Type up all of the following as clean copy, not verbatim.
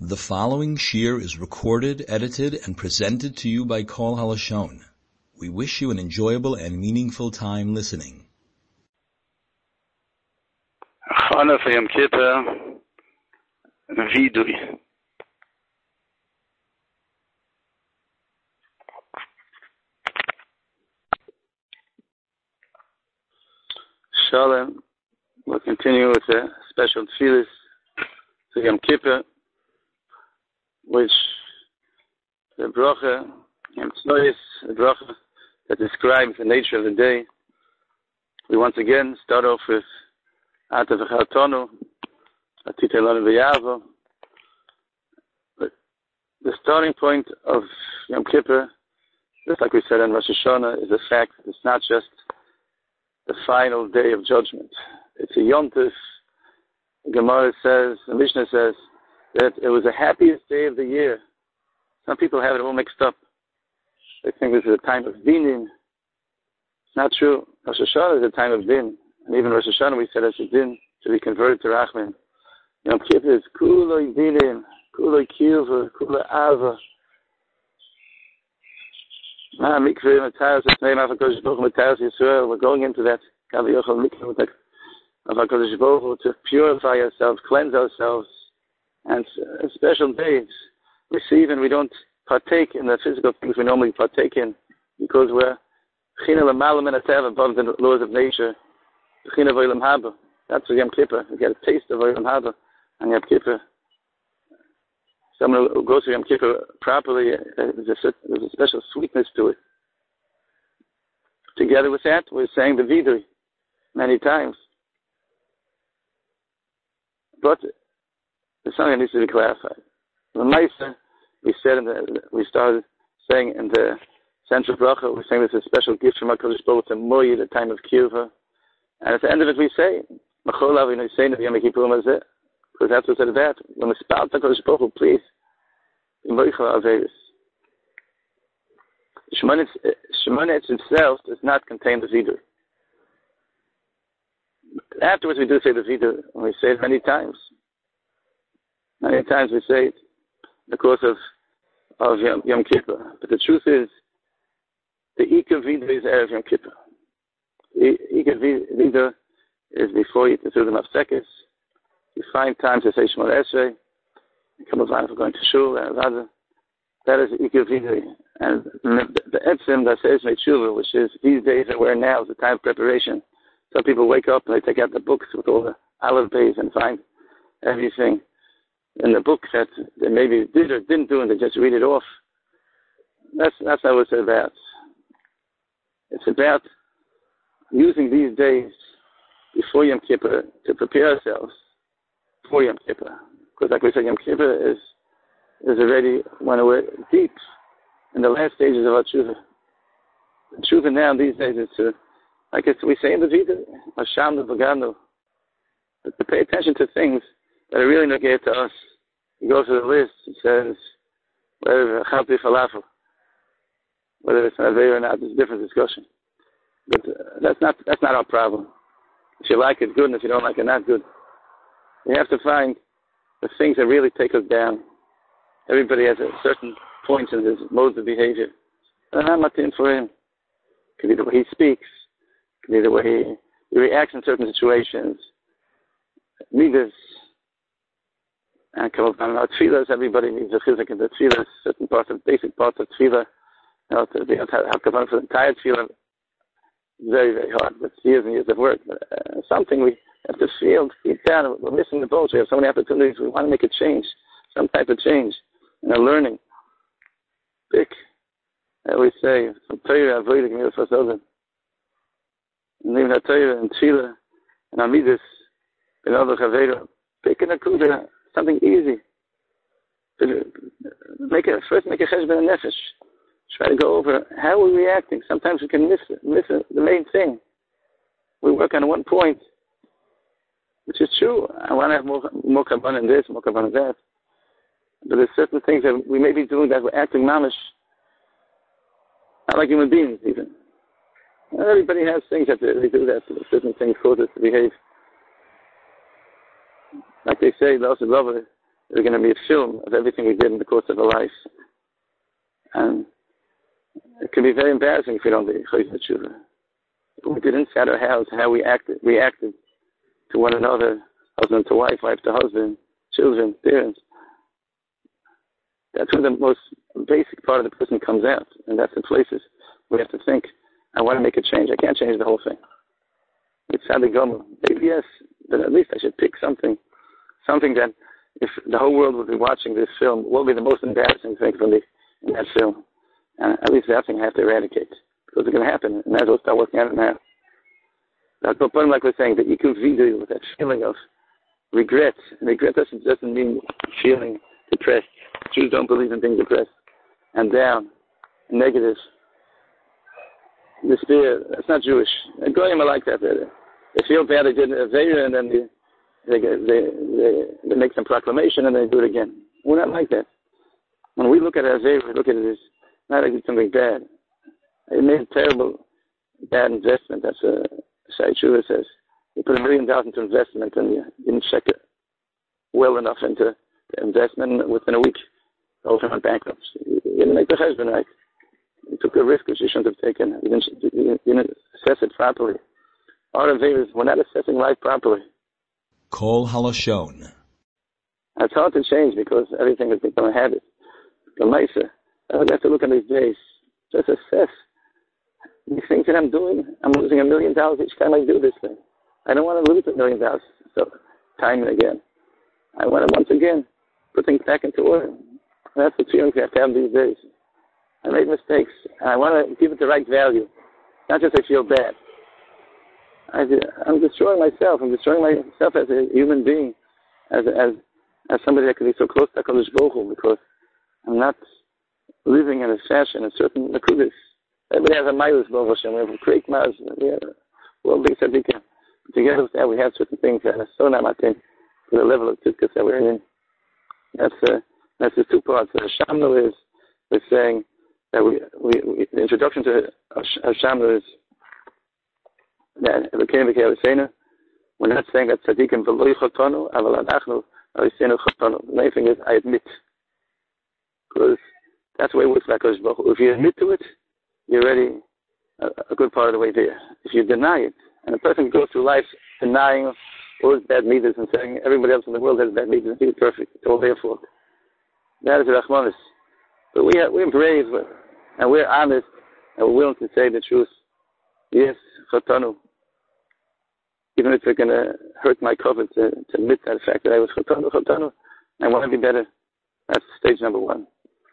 The following shir is recorded, edited, and presented to you by Kol Halashon. We wish you an enjoyable and meaningful time listening. Chana for Yom Kippur, Vidui. Shalom. We'll continue with a special tefillah for Yom Kippur, which the bracha, Yom Tznois, the bracha that describes the nature of the day. We once again start off with Ata v'chatonu, Atite lanu v'yavo. The starting point of Yom Kippur, just like we said in Rosh Hashanah, is the fact that it's not just the final day of judgment. It's a Yom Tov. The Gemara says, the Mishnah says, that it was the happiest day of the year. Some people have it all mixed up. They think this is a time of dinin. It's not true. Rosh Hashanah is a time of din. And even Rosh Hashanah we said as a din to be converted to Rachman. Yom Kippur is kuloi dinin, kuloi kilva, kuloi ava. We're going into that to purify ourselves, cleanse ourselves, and special days receive, and we don't partake in the physical things we normally partake in because we're above the laws of nature. That's Yom Kippur. We get a taste of Yom Haba and Yom Kippur. Someone who goes to Yom Kippur properly, there's a special sweetness to it. Together with that, we're saying the Vidui many times. But there's something that needs to be clarified. The Maisa, we started saying in the central bracha, we're saying there's a special gift from HaKadosh Baruch Hu, Moed, the time of Kiva. And at the end of it we say, Machol Avinu Yiseinu Yom Kippur Mazeh, because that's what it's about. When we spout HaKadosh Baruch Hu, please, Shemoneh itself does not contain the Vidui. Afterwards we do say the Vidui, and we say it many times. Many times we say it in the course of Yom Kippur. But the truth is, the Ikar Vidui is Erev Yom Kippur. The Ikar Vidui is before you do the Mafsekes. You find time to say Shemona Esrei. You come around for going to Shul and Raza. That is the Ikar Vidui. And the Etzim that says Meitshuva, which is these days that we're now, is the time of preparation. Some people wake up and they take out the books with all the Aleph Beis and find everything in the book that they maybe did or didn't do, and they just read it off. That's not what it's about. It's about using these days before Yom Kippur to prepare ourselves for Yom Kippur. Because like we said, Yom Kippur is already when we're deep in the last stages of our tshuva. The tshuva now these days is to, like we say in the Vida, Hashem the Baganu, to pay attention to things that are really not geared to us. You go through the list, it says, whether it's an Aveir or not, there's a different discussion. But that's not our problem. If you like it, good, and if you don't like it, not good. You have to find the things that really take us down. Everybody has a certain point in his modes of behavior. And I'm not in for him. It could be the way he speaks. It could be the way he reacts in certain situations. Midas. And come up on our tefillahs. Everybody needs a chizuk in the tefillahs. Certain basic parts of tefillah. To be able to have kavanah for the entire tefillah. Very, very hard. But years and years of work. But something we have to feel deep down. We're missing the boat. We have so many opportunities. We want to make a change. Some type of change in our learning. Pick, as we say, from Torah, Avodah, Gemilas Vasodim. And even Torah and Tefillah and Amidus, and other Chavera. Pick an akuda, something easy. First make a cheshbon nefesh. Try to go over how we're reacting. Sometimes we can miss the main thing. We work on one point, which is true. I want to have more kavanah in this, more kavanah in that. But there's certain things that we may be doing that we're acting mamish. Not like human beings, even. Everybody has things that they do that. Certain things cause us to behave. Like they say, There's going to be a film of everything we did in the course of our life. And it can be very embarrassing if we don't be Chayz Tshuva. We did inside our house, how we reacted to one another, husband to wife, wife to husband, children, parents. That's where the most basic part of the person comes out. And that's the places we have to think, I want to make a change. I can't change the whole thing. It's sadly gone. Maybe yes, but at least I should pick something that if the whole world would be watching this film, what will be the most embarrassing thing in that film? And at least that thing I have to eradicate. Because it's going to happen, and we'll start working on it now. That's the point, like we're saying, that you can deal with that feeling of regret. And regret doesn't mean feeling depressed. Jews don't believe in being depressed and down, and negative. Despair, that's not Jewish. And Goyim are like that. They feel bad they did a Aveira, and then they make some proclamation, and they do it again. We're not like that. When we look at Aveira, we look at it as not like it's something bad. It made a terrible, bad investment. That's what Shai Tshuva says. You put $1 million into investment and you didn't check it well enough into the investment, and within a week, the whole thing went bankrupt. You didn't make the husband right. You took a risk which you shouldn't have taken. You didn't assess it properly. Our Averas, we're not assessing life properly. Kol Halashon. It's hard to change because everything has become a habit. The Maisa, I would have to look at these days. Just assess. These things that I'm doing, I'm losing $1 million each time I do this thing. I don't want to lose $1 million so time and again. I want to once again put things back into order. That's the feeling we have to have these days. I made mistakes. I want to give it the right value. Not just I feel bad. I'm destroying myself. I'm destroying myself as a human being, as somebody that can be so close to HaKadosh Baruch Hu, because I'm not living in a fashion, a certain Nakudis. Everybody has a Milas Baruch Hashem. We have a great Maz. We have a world big Tzaddikim. Together with that, we have certain things that are so not matin to the level of Tzidkus that we're in. That's the two parts. Shamnu is saying that the introduction to Shamnu is that we're not saying that Tzaddikim v'lo yichotonu, aval anachnu arisenu chotonu. The main thing is I admit, because that's the way it works like HaKadosh Baruch Hu. If you admit to it, you're already a good part of the way there. If you deny it, and a person goes through life denying all his bad midas and saying everybody else in the world has bad midas and he's perfect, it's all their fault. That is Rachmanis. But we're brave and we're honest and we're willing to say the truth. Yes, Chotanu. Even if it's going to hurt my cover to admit that fact that I was Chotanu, I want to be better. That's stage number one.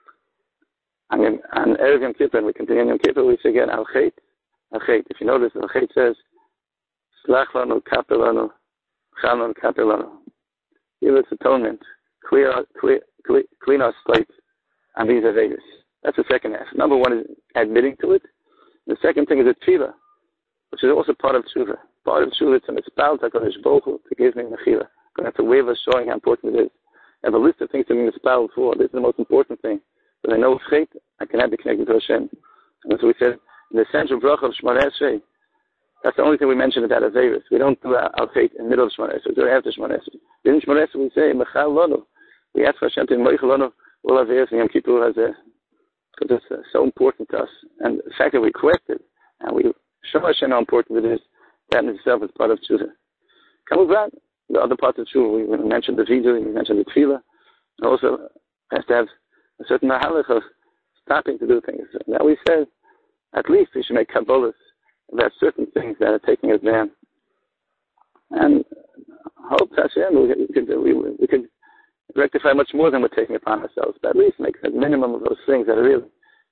On Erev Yom Kippur, we continue on Yom Kippur, we say again, Al-Chet. If you notice, Al-Chet says, Slach lanu, kaper lanu, chal lanu, kaper lanu. Give us atonement. Clean our slate on these Avedas. That's the second half. Number one is admitting to it. The second thing is a tefillah, which is also part of tshuva. Part of tshuva is to mispal HaKadosh Baruch Hu to give me mechila. I'm going to have to wave us showing how important it is. I have a list of things to be mispal for. This is the most important thing. But I know with Chet, I cannot be connected to Hashem. And as we said, in the central bracha of Shemona Esrei, that's the only thing we mention about Averis. We don't do our Chet in the middle of Shemona Esrei. We do it after Shemona Esrei. In Shemona Esrei we say, Mechal Lonu. We ask for Hashem to Moich Lonu, all Averis and Yom Kippur because it's so important to us. And the fact that we request it, and we show Hashem how important it is, that in itself is part of Tshuva. Kamuvan, the other parts of Tshuva, we mentioned the Vidu, we mentioned the Tefillah, and also has to have a certain mahalach of stopping to do things. Now we said, at least we should make Kabbalahs about certain things that are taking us down. And hope Hashem, we could rectify much more than we're taking upon ourselves, but at least make a minimum of those things that are really,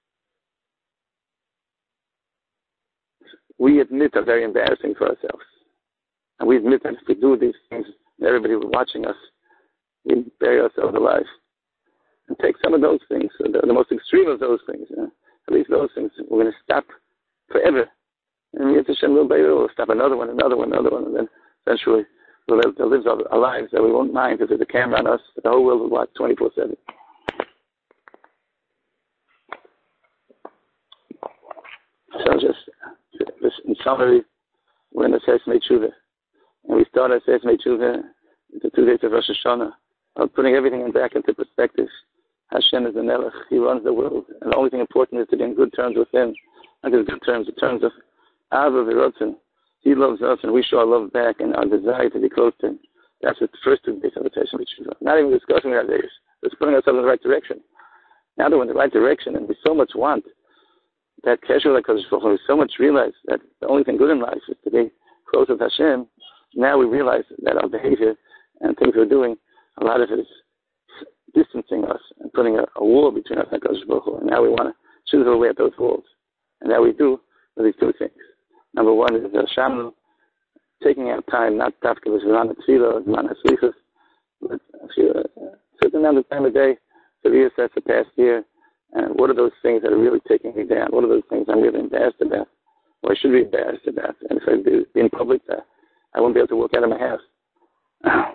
we admit, are very embarrassing for ourselves. And we admit that if we do these things, everybody watching us, we bury ourselves alive. And take some of those things, the most extreme of those things, at least those things, we're going to stop forever. And we'll stop another one, and then eventually we'll live our lives that we won't mind because there's a camera on us, the whole world will watch 24/7. So just in summary, we're in the Sesmei Tshuva. And we start our Sesmei Tshuva the 2 days of Rosh Hashanah. of putting everything back into perspective. Hashem is the Melech. He runs the world. And the only thing important is to be in good terms with Him. Not in good terms, in terms of Ava V'Rotzen. He loves us and we show our love back and our desire to be close to Him. That's the first two days of the Teshuvah. Not even discussing our days. Just putting ourselves in the right direction. Now that we're in the right direction and we so much want that Kesher like we so much realize that the only thing good in life is to be close with Hashem. Now we realize that our behavior and things we're doing, a lot of it is distancing us and putting a wall between us and HaKadosh Baruch Hu. And now we want to choose our way at those walls. And that we do with these two things. Number one is Shamlu, taking out time, not Tafka with Zman Tefillah, Zman HaSlichus, but a certain amount of time a day to reassess the past year. And what are those things that are really taking me down? What are those things I'm really embarrassed about? Or I should be embarrassed about? And if I do in public, I won't be able to walk out of my house.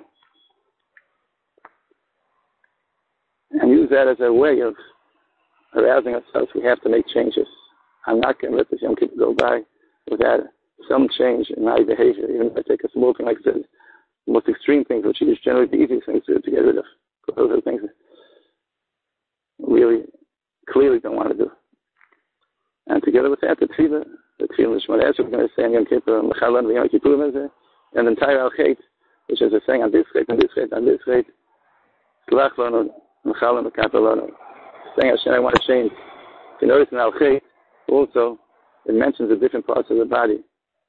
And use that as a way of arousing ourselves. We have to make changes. I'm not going to let this Yom Kippur go by without some change in my behavior, even if I take a small thing like this, the most extreme things, which is generally the easiest things to get rid of. Those are the things that really clearly don't want to do. And together with that, the Tefillah Shemona Esrei, we're going to say in Yom Kippur, Mechalan v'Yom Kippurim, and the entire Al-Chet, which is a saying on this Chet, on this Chet, on this Chet, Slach Lanu, Mechalan v'Kapel Lanu. Saying Hashem, I want to change. If you notice in Al-Chet, also, it mentions the different parts of the body.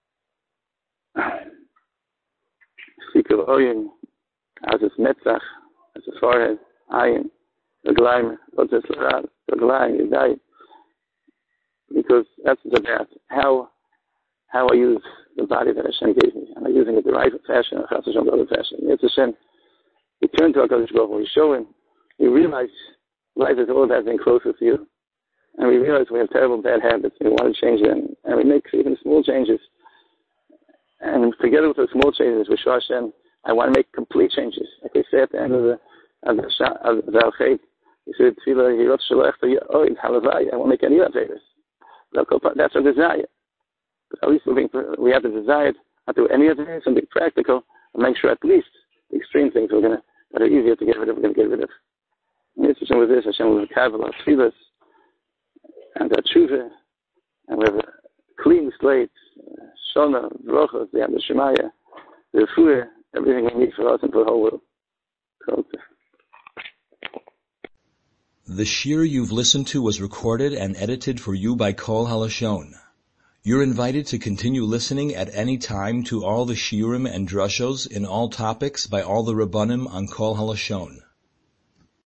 Sikul Oyin, as its Metzach, as the forehead, Ayin, the Glaim, Lotus Larad, the Glaim, Yudai. Because that's about how I use the body that Hashem gave me. Am I using it the right fashion or Chas Hashem the other fashion? It's Hashem. We turn to HaKadosh Baruch Hu, we show Him, we realize life is all about being closer to you. And we realize we have terrible bad habits and we want to change them. And we make even small changes. And together with those small changes, we show Hashem, I want to make complete changes. Like we say at the end of the Al-Chet, you say, Tefillah, Hirot Shalach, Oid, Halavai, I won't make any favors. That's our desire. At least we have the desire not to do any of it, something practical, and make sure at least the extreme things that are easier to get rid of, we're going to get rid of. And Hashem with this, Hashem will have our tefillas and our tshuva, and we have a clean slate, shona, brochos, the Shemaya, the refuah, everything we need for us and for the whole world. The shir you've listened to was recorded and edited for you by Kol Halashon. You're invited to continue listening at any time to all the shirim and drushos in all topics by all the Rabbanim on Kol Halashon.